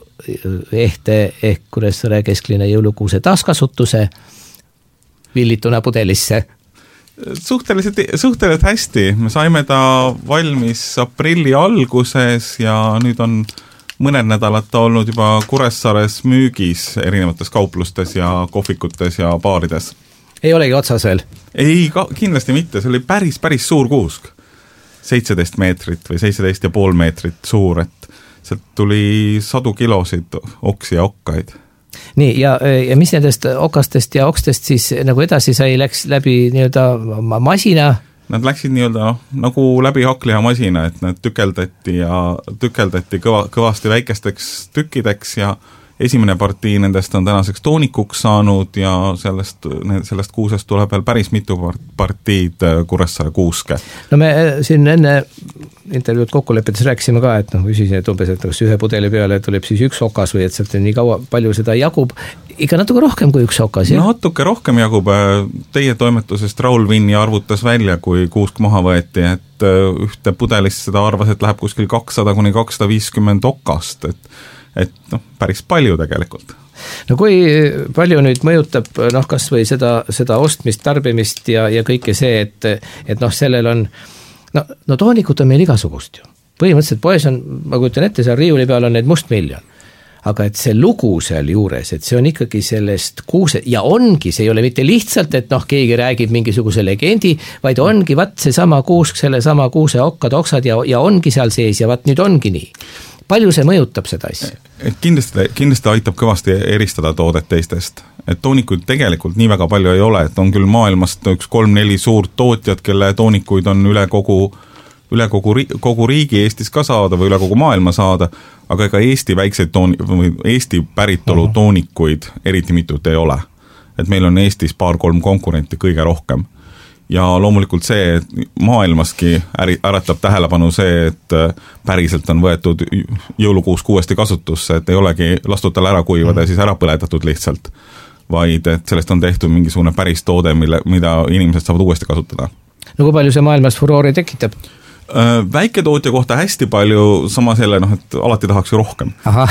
S1: ehte ehk Kuressaare kesklinna jõulukuuse taaskasutuse villituna pudelisse.
S6: Suhteliselt, suhteliselt hästi. Me saime ta valmis aprilli alguses ja nüüd on mõned nädalad ta olnud juba Kuressaares müügis erinevates kauplustes ja kohvikutes ja baarides.
S1: Ei olegi otsas veel?
S6: Ei, kindlasti mitte. See oli päris, päris suur kuusk. seitseteist meetrit või seitseteist ja pool meetrit suur, et sealt tuli sadu kilosid oksi ja okkaid.
S1: Nii, ja, ja mis nendest okastest ja okstest siis nagu edasi sai, läks läbi nii-öelda masina?
S6: Nad läksid nii-öelda no, nagu läbi hakliha masina, et nad tükeldati ja tükeldati kõva, kõvasti väikesteks tükkideks ja esimene partii nendest on tänaseks toonikuks saanud ja sellest, sellest kuusest tuleb veel päris mitu partiid Kuressaare kuuske. No
S1: me siin enne intervjuud kokkulepetes rääkisime ka, et noh, küsisin, et umbes, et kas ühe pudeli peale tuleb siis üks okas või et sealt nii kaua palju seda jagub. Ikka natuke rohkem kui üks okas, jah?
S6: Natuke rohkem jagub. Teie toimetusest Raul Vinni arvutas välja, kui kuusk maha võeti, et ühte pudelist seda arvas, et läheb kuskil kakssada kuni kakssada viiskümmend okast, et et noh, päris palju tegelikult.
S1: No kui palju nüüd mõjutab noh, kas või seda, seda ostmist, tarbimist ja, ja kõike see, et, et noh, sellel on no, no toonikut on meil igasugust ju. Põhimõtteliselt poes on, ma kujutan ette, seal riiuli peal on need mustmiljon. Aga et see lugu seal juures, et see on ikkagi sellest kuuse, ja ongi, see ei ole mitte lihtsalt, et noh, keegi räägib mingisuguse legendi, vaid ongi vat see sama kuusk, selle sama kuuse okkad, oksad ja, ja ongi seal sees ja vat nüüd ongi nii. Palju see mõjutab seda asja?
S6: Kindlasti, kindlasti aitab kõvasti eristada toodet teistest. Et toonikuid tegelikult nii väga palju ei ole, et on küll maailmast üks kolm-neli suurt tootjad, kelle toonikuid on üle kogu, üle kogu, kogu riigi Eestis ka saada või üle kogu maailma saada, aga ega Eesti väikseid tooni, või Eesti päritolu toonikuid eriti mitut ei ole. Et meil on Eestis paar-kolm konkurenti kõige rohkem. Ja loomulikult see maailmaski äratab tähelepanu see, et päriselt on võetud jõulukuusk uuesti kasutusse, et ei olegi lastud tal ära kuivada ja siis ära põletatud lihtsalt, vaid et sellest on tehtud mingisugune päris toode, mille, mida inimesed saavad uuesti kasutada.
S1: no kui palju see maailmas furoori tekitab?
S6: Väiketootja kohta hästi palju, sama selle, noh, et alati tahaks ju rohkem.
S1: Ahah.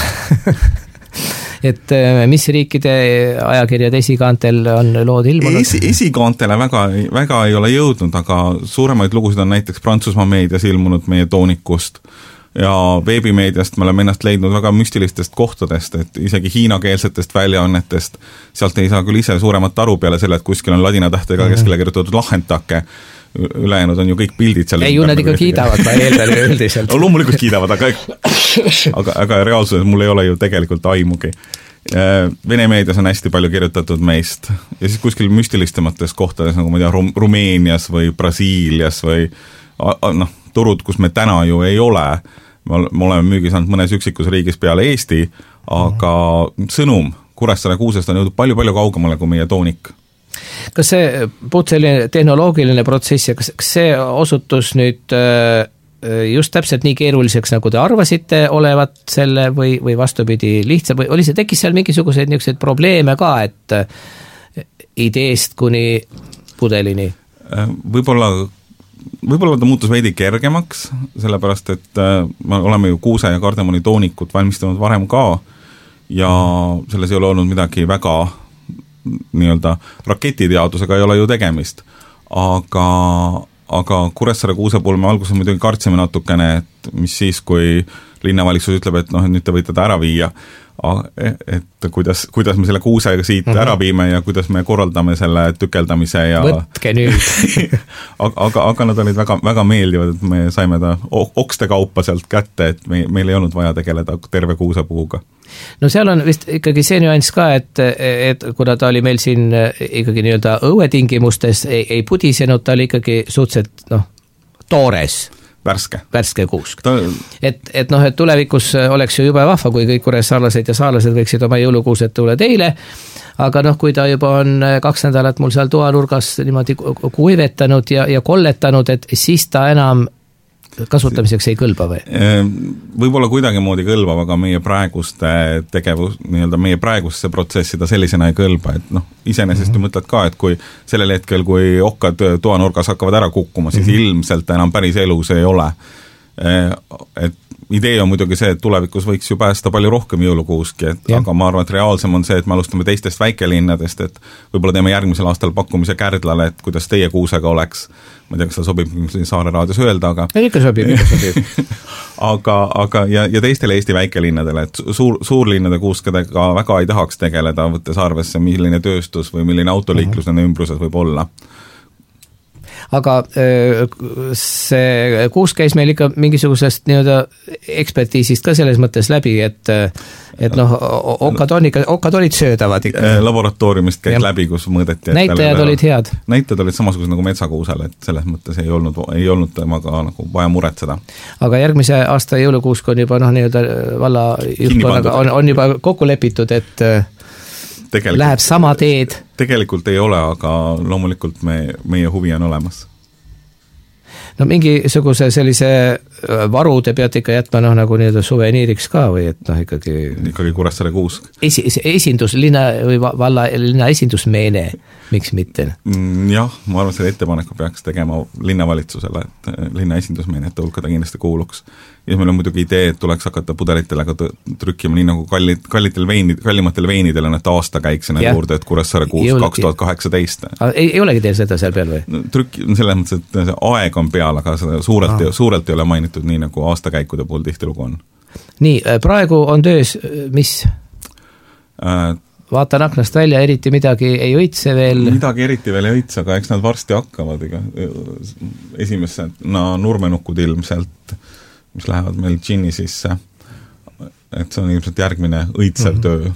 S1: Et mis riikide ajakirjad esikaantel on lood ilmunud?
S6: Esi, esikaantele väga, väga ei ole jõudnud, aga suuremaid lugusid on näiteks Prantsusmaa meedias ilmunud meie toonikust ja veebimeediast me oleme ennast leidnud väga müstilistest kohtadest, et isegi hiinakeelsetest väljaannetest, sealt ei saa küll ise suuremat aru peale selle, et kuskil on ladina tähtega keskele kirjutatud lahentake, ülejäänud on ju kõik pildid seal.
S1: Ei, ju nad ikka kiidavad, ma eeldan üldiselt.
S6: No, loomulikult kiidavad, aga, aga, aga reaalsuses mul ei ole ju tegelikult aimugi. Vene meedias on hästi palju kirjutatud meist ja siis kuskil müstilistemates kohtades, nagu ma tea, Rumeenias või Brasiilias või noh, turud, kus me täna ju ei ole. Me oleme müügis ainult mõnes üksikus riigis peale Eesti, aga sõnum Kuressaare kuusest on jõudnud palju-palju kaugemale kui meie toonik.
S1: Kas see puht selline tehnoloogiline protsess ja kas, kas see osutus nüüd just täpselt nii keeruliseks, nagu te arvasite olevat selle või, või vastupidi lihtsam või oli see, tekkis seal mingisuguseid niisuguseid probleeme ka, et ideest kuni pudelini?
S6: Võib-olla, võib-olla ta muutus veidi kergemaks, sellepärast et me oleme ju kuuse ja kardemoni toonikut valmistanud varem ka ja selles ei ole olnud midagi väga nii-öelda raketiteadusega ei ole ju tegemist, aga, aga Kuressaare kuuse puhul me alguses muidugi kartsime natukene, et mis siis, kui linnavalitsus ütleb, et noh, et nüüd te võite ta ära viia, et kuidas, kuidas me selle kuusega siit mm-hmm. ära viime ja kuidas me korraldame selle tükeldamise ja
S1: võtke nüüd
S6: aga, aga, aga nad olid väga, väga meeldivad, et me saime ta okste kaupa sealt kätte, et me, meil ei olnud vaja tegeleda terve kuusepuuga.
S1: No seal on vist ikkagi see nüanss ka, et, et kuna ta oli meil siin ikkagi nii-öelda õuetingimustes, ei, ei pudisenud, ta oli ikkagi suhteliselt noh, toores.
S6: Värske.
S1: Värske kuusk.
S6: Ta...
S1: Et, et noh, et tulevikus oleks ju juba vahva, kui kõik kuressaarlased ja saarlased võiksid oma jõulukuused tulla teile, aga noh, kui ta juba on kaks nädalat mul seal toanurgas niimoodi kuivetanud ja, ja kolletanud, et siis ta enam kasutamiseks ei kõlba või?
S6: Võib-olla kuidagi moodi kõlbab, aga meie praeguste tegevus, nii-öelda meie praegusse protsessi ta sellisena ei kõlba, et noh, iseenesest mm-hmm. mõtled ka, et kui sellel hetkel, kui okkad toanurgas hakkavad ära kukkuma, siis mm-hmm. ilmselt enam päris elus ei ole. Et idee on muidugi see, et tulevikus võiks ju päästa palju rohkem jõulukuuski, et ja. Aga ma arvan, et reaalsem on see, et me alustame teistest väikelinnadest, et võib-olla teeme järgmisel aastal pakkumise Kärdlale, et kuidas teie kuusega oleks. Ma ei tea, kas ta sobib Saare raadios öelda, aga...
S1: Ja, ikka sobib, ikka sobib.
S6: aga, aga ja, ja teistele Eesti väikelinnadele, et suur, suurlinnade kuuskedega väga ei tahaks tegeleda, võttes arvesse, milline tööstus või milline autoliiklus uh-huh. nende ümbruses võib olla.
S1: Aga see kuus käis meil ikka mingisugusest nii-öelda ekspertiisist ka selles mõttes läbi, et, et noh, okad, on ikka, okad olid söödavad ikka.
S6: Laboratooriumist käis ja. Läbi, kus mõõdeti.
S1: Näitajad olid head.
S6: Näitajad olid samasugused nagu metsakuusel, et selles mõttes ei olnud, ei olnud temaga nagu vaja muretseda.
S1: Aga järgmise aasta jõulukuusk on juba noh, nii-öelda valla juhtkonnaga on, on juba kokku lepitud, et Tegelikult, läheb sama teed.
S6: Tegelikult ei ole, aga loomulikult me, meie huvi on olemas.
S1: No mingisuguse sellise varu te peate ikka jätma noh, nagu nii-öelda suveniiriks ka või et noh, ikkagi...
S6: Ikkagi Kuressaare kuusk.
S1: Esi, esindus, linna või valla linna esindusmeene, miks mitte?
S6: Jah, ma arvan, selle ettepaneku peaks tegema linnavalitsusele, et linna esindusmeenete hulka ta kindlasti kuuluks. Ja meil on muidugi idee, et tuleks hakata pudelitele trükkima nii nagu kallid, kallitel veinid, kallimatel veinidele, et aasta käiksena juurde, et Kuressaare kuus kaks tuhat kaheksateist.
S1: Ei, ei olegi teil seda seal peal või?
S6: Trükk, selles mõttes, et aeg on peal, aga suurelt, ah. suurelt ei ole mainitud nii nagu aastakäikude puhul tihtilugu on.
S1: Nii, praegu on töös, mis? Äh, Vaatan aknast välja, eriti midagi ei õitse veel. Midagi
S6: eriti veel ei õitse, aga eks nad varsti hakkavad. Ega. Esimesse no, nurmenukud ilmselt, mis lähevad meil džinni sisse. Et see on ilmselt järgmine õitsev töö.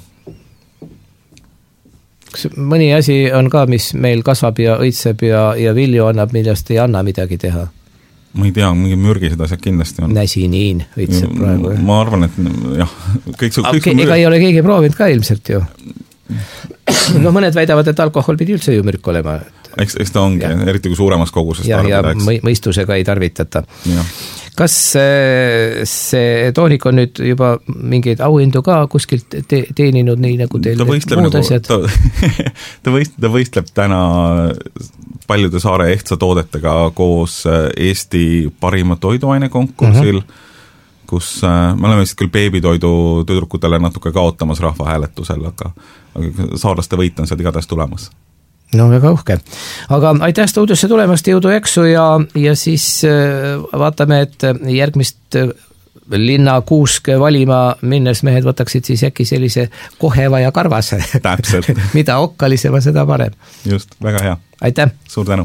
S1: Kas mõni asi on ka, mis meil kasvab ja õitseb ja, ja vilju annab, millest ei anna midagi teha?
S6: Ma ei tea, mingi mürgised asjad kindlasti on.
S1: Näsiniin õitseb praegu.
S6: Ma arvan, et jah. Kõik su, kõik
S1: okay, ega ei ole keegi proovinud ka ilmselt ju. No mõned väidavad, et alkohol pidi üldse ju mürk olema. Et...
S6: eks, eks ta ongi, eriti kui suuremas koguses
S1: ja,
S6: tarbida, eks.
S1: Ja mõistusega ei tarvitata.
S6: Ja.
S1: Kas see toonik on nüüd juba mingeid auhindu ka kuskilt te- teeninud, nii nagu teil muud
S6: nagu,
S1: asjad?
S6: Ta, ta, võist, ta võistleb täna paljude Saare ehtsa toodetega koos Eesti parima toiduaine konkursil, mm-hmm. kus me oleme vist küll beebitoidu tüdrukutele natuke kaotamas rahvahääletusel, aga, aga saarlaste võit on seal igatahes tulemas.
S1: No väga uhke. Aga aitäh stuudiosse tulemast, jõudu eksu ja, ja siis vaatame, et järgmist linna kuusk valima minnes mehed võtaksid siis äkki sellise koheva ja karvase.
S6: Täpselt.
S1: Mida okkalisema, seda parem.
S6: Just, väga hea.
S1: Aitäh.
S6: Suur tänu.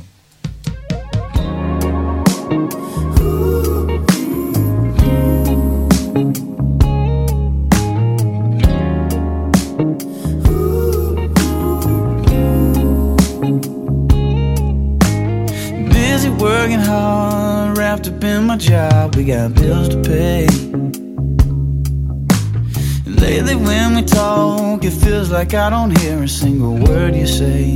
S2: Working hard, wrapped up in my job, we got bills to pay. Lately when we talk, it feels like I don't hear a single word you say.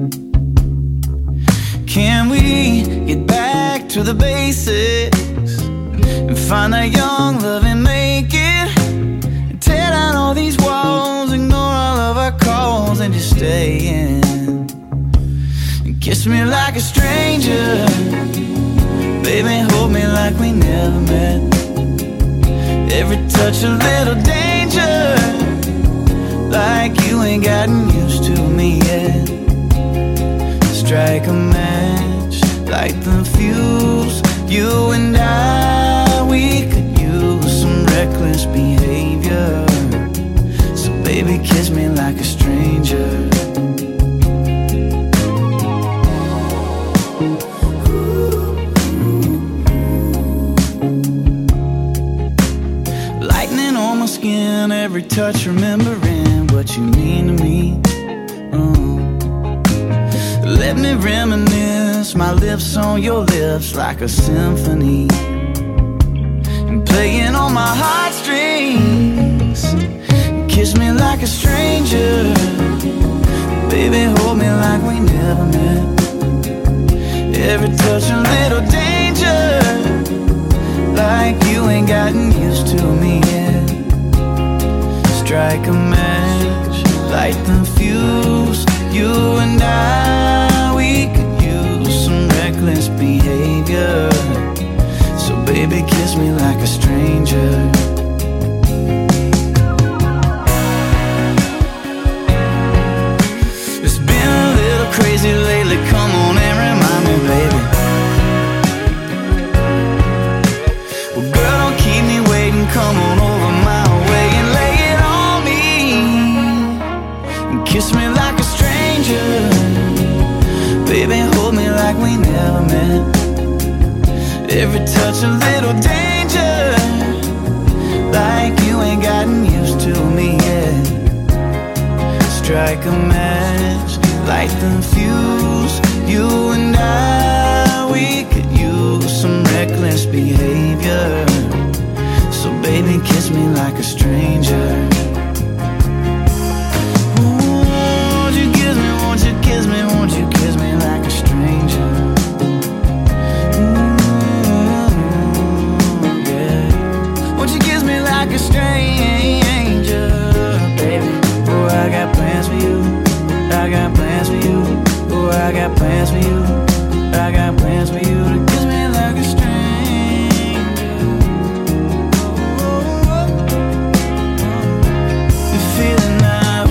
S2: Can we get back to the basics and find that young love and make it? And tear down all these walls, ignore all of our calls and just stay in. Kiss me like a stranger, baby, hold me like we never met. Every touch a little danger, like you ain't gotten used to me yet. Strike a match, light the fuse. You and I, we could use some reckless behavior. So baby, kiss me like a stranger. Skin, every touch remembering what you mean to me. uh. Let me reminisce, my lips on your lips like a symphony, and playing on my heartstrings. Kiss me like a stranger, baby, hold me like we never met. Every touch a little danger, like you ain't gotten used to me yet. Strike a match, light the fuse. You and I, we could use some reckless behavior. So baby, kiss me like a stranger. It's been a little crazy lately, come on and remind me, baby. Well, girl, don't keep me waiting, come on over my way and lay it on me. And kiss me like a stranger, baby, hold me like we never met. Every touch a little danger, like you ain't gotten used to me yet. Strike a match, light the fuse. You and I, we could use some reckless behavior. So baby, kiss me like a stranger. Ooh, won't you kiss me, won't you kiss me, won't you kiss me like a stranger? Ooh, yeah. Won't you kiss me like a stranger, baby? Oh, I got plans for you, I got plans for you. Oh, I got plans for you, I got plans for you to kiss me like a stranger. You're feeling now.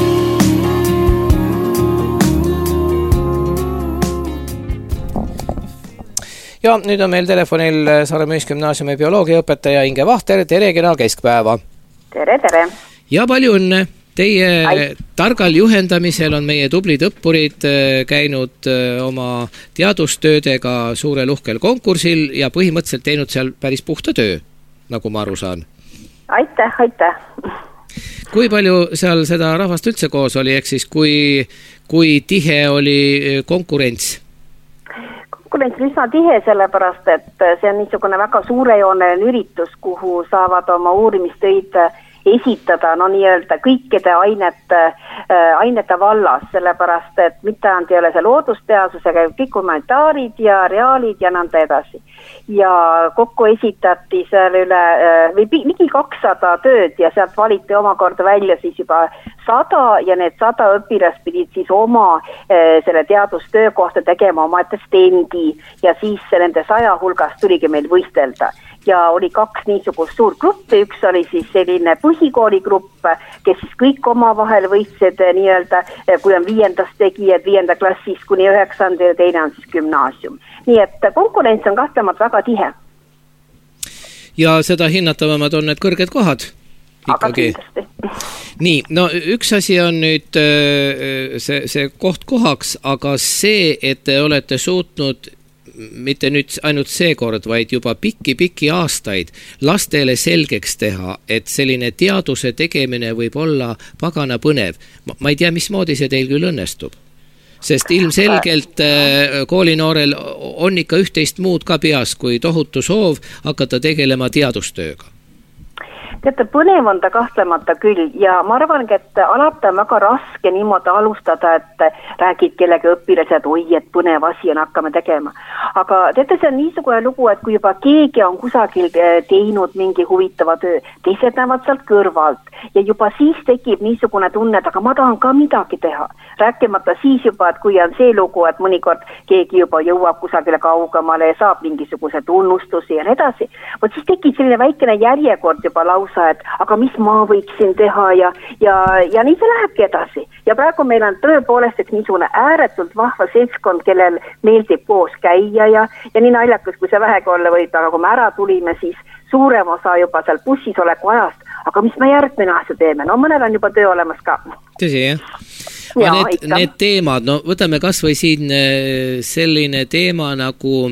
S1: Ja nüüd on meil telefonil Saaremaa Gümnaasiumi bioloogiaõpetaja Inge Vahter. Tere, kena keskpäeva.
S5: Tere, tere.
S1: Ja palju õnne. Teie
S5: Ai.
S1: targal juhendamisel on meie tublid õppurid käinud oma teadustöödega suurel uhkel konkursil ja põhimõtteliselt teinud seal päris puhta töö, nagu ma aru saan.
S5: Aitäh, aitäh.
S1: Kui palju seal seda rahvast üldse koos oli, ehk siis kui, kui tihe oli konkurents?
S5: Konkurents on üsna tihe, sellepärast, et see on niisugune väga suurejooneline üritus, kuhu saavad oma uurimistöid esitada no nii-öelda kõikide ainete, ainete vallas, sellepärast, et mitte ainult ei ole see loodusteadus, aga kõik humanitaarid ja reaalid ja nõnda edasi. Ja kokku esitati seal üle või ligi kakssada tööd ja sealt valiti omakorda välja siis juba sada ja need sada õpilast pidid siis oma eh, selle teadustöö kohta tegema oma stendi ja siis nende saja hulgas tuligi meil võistelda. Ja oli kaks niisugust suurt gruppi, üks oli siis selline põhikooli grupp, kes siis kõik oma vahel võistsid nii-öelda, kui on viiendast tegijad, viienda klassis kuni üheksanda ja teine on siis gümnaasium. Nii et konkurents on kahtlemata väga tihe.
S1: Ja seda hinnatavamad on need kõrged kohad. Ikkagi. Nii, no üks asi on nüüd see, see koht kohaks, aga see, et te olete suutnud mitte nüüd ainult see kord, vaid juba pikki-pikki aastaid lastele selgeks teha, et selline teaduse tegemine võib olla pagana põnev. Ma ei tea, mismoodi see teil küll õnnestub. Sest ilmselgelt koolinoorel on ikka üht-teist muud ka peas, kui tohutu soov hakata tegelema teadustööga.
S5: Teate, põnev on ta kahtlemata küll ja ma arvan, et alati on väga raske niimoodi alustada, et räägid kellegi õpilased, oi, et põnev asi on hakkame tegema. Aga teate, see on niisugune lugu, et kui juba keegi on kusagil teinud mingi huvitava töö, teised näevad sealt kõrvalt ja juba siis tekib niisugune tunne, et aga ma tahan ka midagi teha. Rääkimata siis juba, et kui on see lugu, et mõnikord keegi juba jõuab kusagile kaugemale ja saab mingisuguse tunnustusi ja nii edasi, võt siis tekib selline väikene järjekord juba lausa, et aga mis ma võiksin teha ja, ja, ja nii see lähebki edasi. Ja praegu meil on tõepoolest üks niisugune ääretult vahva seltskond, kellel meeldib koos käia ja, ja nii naljakas, kui see vähegi olla võib, aga kui me ära tulime, siis suurem osa juba seal bussis oleku ajast, aga mis me järgmine asja teeme? No mõnel on juba töö olemas ka.
S1: Tõsi, jah? Ja, need, need teemad, no võtame kas või siin selline teema nagu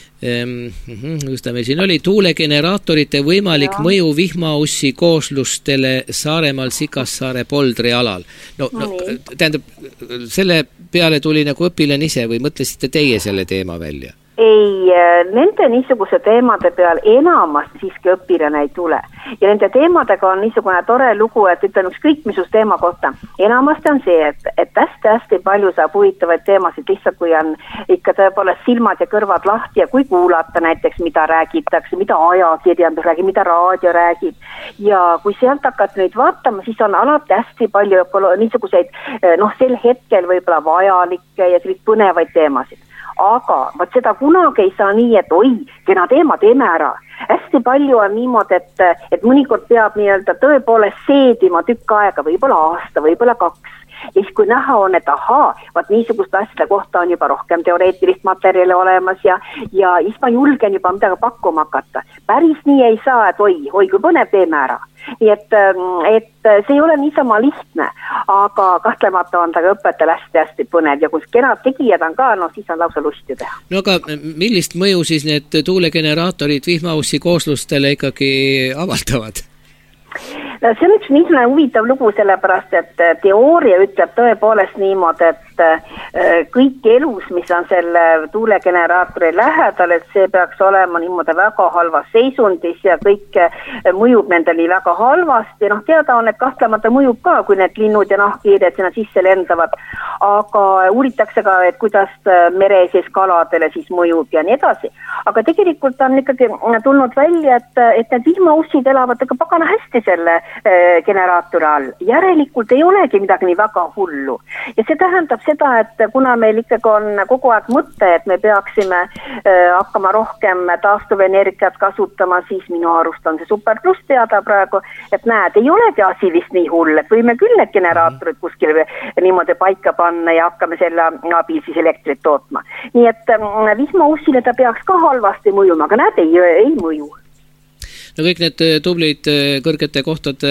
S1: just ta meil siin oli, tuulegeneraatorite võimalik ja. Mõju vihmaussi kooslustele Saaremaal Sikassaare Poldri alal. No, no tähendab, selle peale tuli nagu õpilane ise või mõtlesite teie selle teema välja?
S5: Ei, nende niisuguse teemade peal enamast siiski õpilane ei tule. Ja nende teemadega on niisugune tore lugu, et ütlen ükskõik misus teema kohta. Enamast on see, et, et hästi-hästi palju saab huvitavaid teemasid lihtsalt, kui on ikka tõepoolest silmad ja kõrvad lahti ja kui kuulata näiteks, mida räägitakse, mida ajakirjandus räägib, mida raadio räägib. Ja kui sealt hakkad nüüd vaatama, siis on alati hästi palju niisuguseid, noh, sel hetkel võib-olla vajalikke ja selliseid põnevaid teemasid. Aga vaat seda kunagi ei saa nii, et oi, kena teema teeme ära. Hästi palju on niimoodi, et, et mõnikord peab nii-öelda tõepoolest seedima tükk aega, võib-olla aasta, võib-olla kaks. Ja siis kui näha on, et ahaa, vaat niisugust asjade kohta on juba rohkem teoreetilist materjali olemas ja, ja siis ma julgen juba midagi pakkuma hakata. Päris nii ei saa, et oi, oi kui põnev teeme ära. Nii et, et see ei ole niisama lihtne, aga kahtlemata on ta ka õpetajal hästi-hästi põnev ja kui kenad tegijad on ka, no siis on lausa lust ju teha.
S1: No aga millist mõju siis need tuulegeneraatorid vihmaussi kooslustele ikkagi avaldavad?
S5: See on üks niisugune huvitav lugu, sellepärast, et teooria ütleb tõepoolest niimoodi, et kõik elus, mis on selle tuulegeneraatori lähedal, et see peaks olema niimoodi väga halvas seisundis ja kõik mõjub nendele väga halvasti. Noh, teada on, et kahtlemata mõjub ka, kui need linnud ja nahkhiired sinna sisse lendavad, aga uuritakse ka, et kuidas mere sees kaladele siis mõjub ja nii edasi. Aga tegelikult on ikkagi tulnud välja, et, et need vihmaussid elavad ikka pagana hästi selle generaatori all. Järelikult ei olegi midagi nii väga hullu. Ja see tähendab seda, et kuna meil ikkagi on kogu aeg mõte, et me peaksime hakkama rohkem taastuvenergiat kasutama, siis minu arust on see super pluss teada praegu, et näed, ei olegi asi vist nii hull, et võime küll need generaatorid kuskil niimoodi paika panna ja hakkame selle abil siis elektrit tootma. Nii et vihmaussile ta peaks ka halvasti mõjuma, aga näed, ei, ei mõju.
S1: No kõik need tublid kõrgete kohtade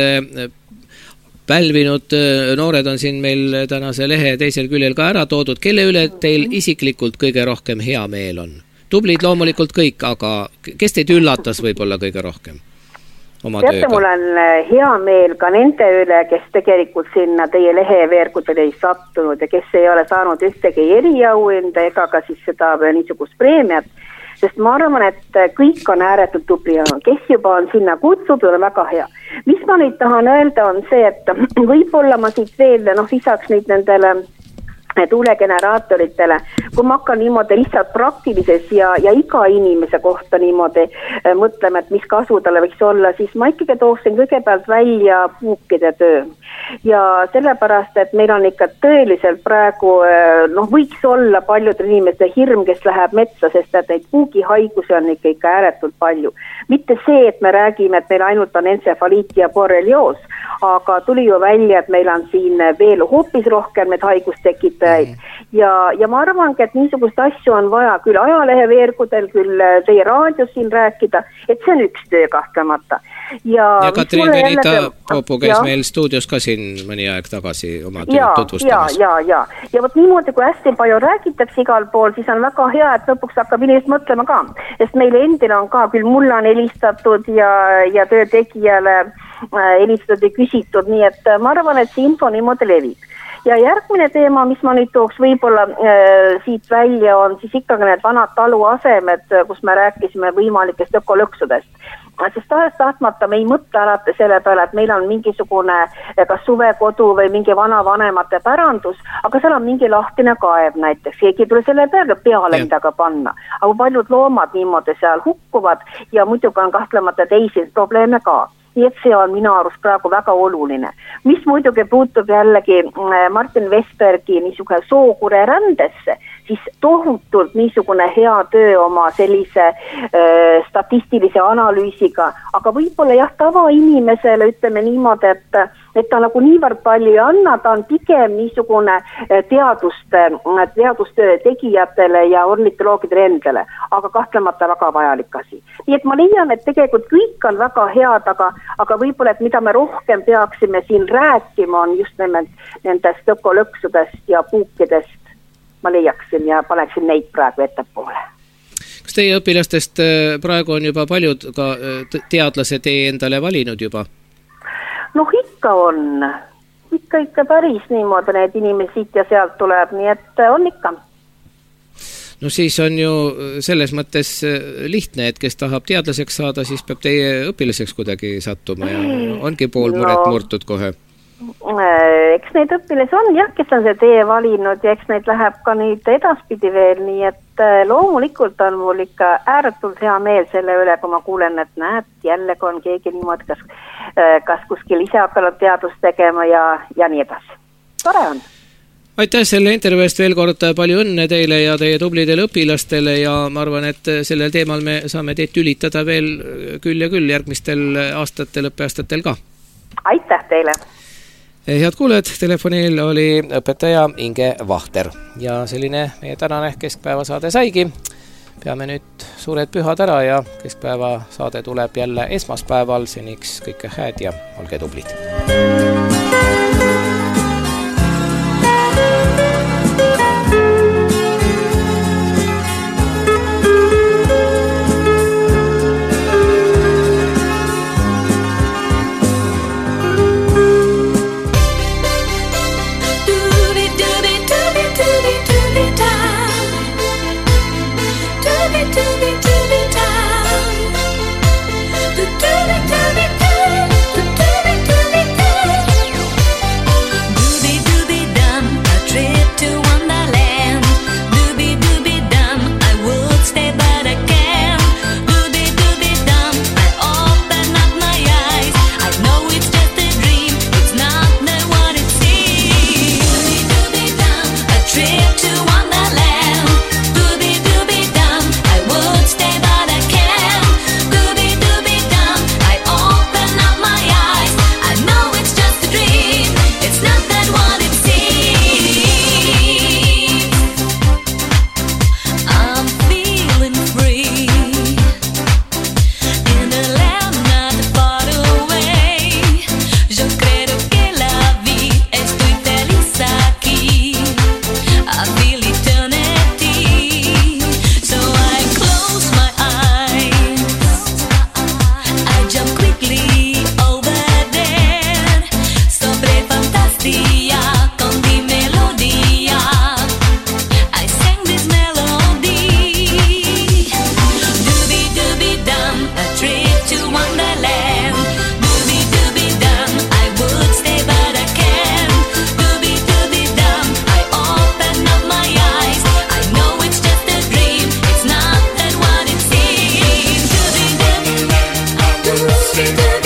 S1: pälvinud noored on siin meil tänase lehe teisel küljel ka ära toodud. Kelle üle teil isiklikult kõige rohkem hea meel on? Tublid loomulikult kõik, aga kes teid üllatas võib-olla kõige rohkem oma
S5: tööga? Teate, mul on hea meel ka nende üle, kes tegelikult sinna teie lehe veergudel ei sattunud ja kes ei ole saanud ühtegi eriauhinda ega ka siis seda niisugust preemiat. sest ma arvan, et kõik on ääretult tubli ja kes juba on sinna kutsub, on väga hea. Mis ma nüüd tahan öelda on see, et võib-olla ma siit veel, noh lisaks nüüd nendele tuulegeneraatoritele, kui ma hakkan niimoodi lihtsalt praktilises ja, ja iga inimese kohta niimoodi äh, mõtlema, et mis kasu talle võiks olla, siis ma ikkagi tooksin kõigepealt välja puukide töö. Ja sellepärast, et meil on ikka tõeliselt praegu, äh, noh võiks olla paljude inimeste hirm, kes läheb metsa, sest et neid puugihaigusi on ikka, ikka ääretult palju. Mitte see, et me räägime, et meil ainult on entsefaliit ja borrelioos, aga tuli ju välja, et meil on siin veel hoopis rohkem need haigustekitajaid mm. ja, ja ma arvangi, et niisugust asju on vaja küll ajalehe veergudel, küll teie raadios siin rääkida, et see on üks töö kahtlemata. Ja,
S1: ja Katrin Benita Poopu käis ja. meil stuudios ka siin mõni aeg tagasi oma tööd tutvustamas.
S5: Ja, ja, ja. ja vot niimoodi, kui hästi palju räägitakse igal pool, siis on väga hea, et lõpuks hakkab inimest mõtlema ka, sest meil endil on ka, küll mulle on helistatud ja, ja töö tegijale helistatud ja küsitud, nii et ma arvan, et see info niimoodi levib. Ja järgmine teema, mis ma nüüd tooks võib-olla äh, siit välja, on siis ikkagi need vanad taluasemed, kus me rääkisime võimalikest ökolõksudest. Sest tahes tahtmata me ei mõtle alati selle peale, et meil on mingisugune kas suvekodu või mingi vanavanemate pärandus, aga seal on mingi lahtine kaev näiteks. Keegi tule selle peale peale ja. midagi panna. Aga paljud loomad niimoodi seal hukkuvad ja muidugi on kahtlemata teisi probleeme ka. Nii et see on minu arust praegu väga oluline. Mis muidugi puutub jällegi Martin Vestbergi niisugune sookure rändesse, siis tohutult niisugune hea töö oma sellise äh, statistilise analüüsiga, aga võib-olla jah, tavainimesele ütleme niimoodi, et, et ta nagu niivõrd palju ei anna, ta on pigem niisugune teaduste, teadustöö tegijatele ja ornitoloogidele endale, aga kahtlemata väga vajalik asi. Nii et ma leian, et tegelikult kõik on väga head, aga, aga võib-olla, et mida me rohkem peaksime siin rääkima, on just nimelt nendest ökolõksudest ja puukidest, ma leiaksin ja paneksin neid praegu ettepoole.
S1: Kas teie õpilastest praegu on juba paljud ka teadlase tee endale valinud juba?
S5: Noh, ikka on. Ikka, ikka päris niimoodi need inimesed ja sealt tuleb, nii et on ikka.
S1: No siis on ju selles mõttes lihtne, et kes tahab teadlaseks saada, siis peab teie õpilaseks kuidagi sattuma ja ongi pool muret no. murtud kohe.
S5: Eks neid õpilas on jah, kes on see tee valinud ja eks neid läheb ka nüüd edaspidi veel, nii et loomulikult on mul ikka ääretult hea meel selle üle, kui ma kuulen, et näed, jällegi on keegi niimoodi, kas, kas kuskil ise hakanud teadust tegema ja, ja nii edasi. Tore on.
S1: Aitäh selle intervjuu eest veel kord, palju õnne teile ja teie tublidele õpilastele ja ma arvan, et sellel teemal me saame teid ülitada veel küll ja küll järgmistel aastatel, õppeaastatel ka. Aitäh teile! Head kuulajad, telefonil oli õpetaja Inge Vahter ja selline meie tänane keskpäevasaade saigi. Peame nüüd suured pühad ära ja keskpäevasaade tuleb jälle esmaspäeval, seniks kõike hääd ja olge tublid.
S2: listening.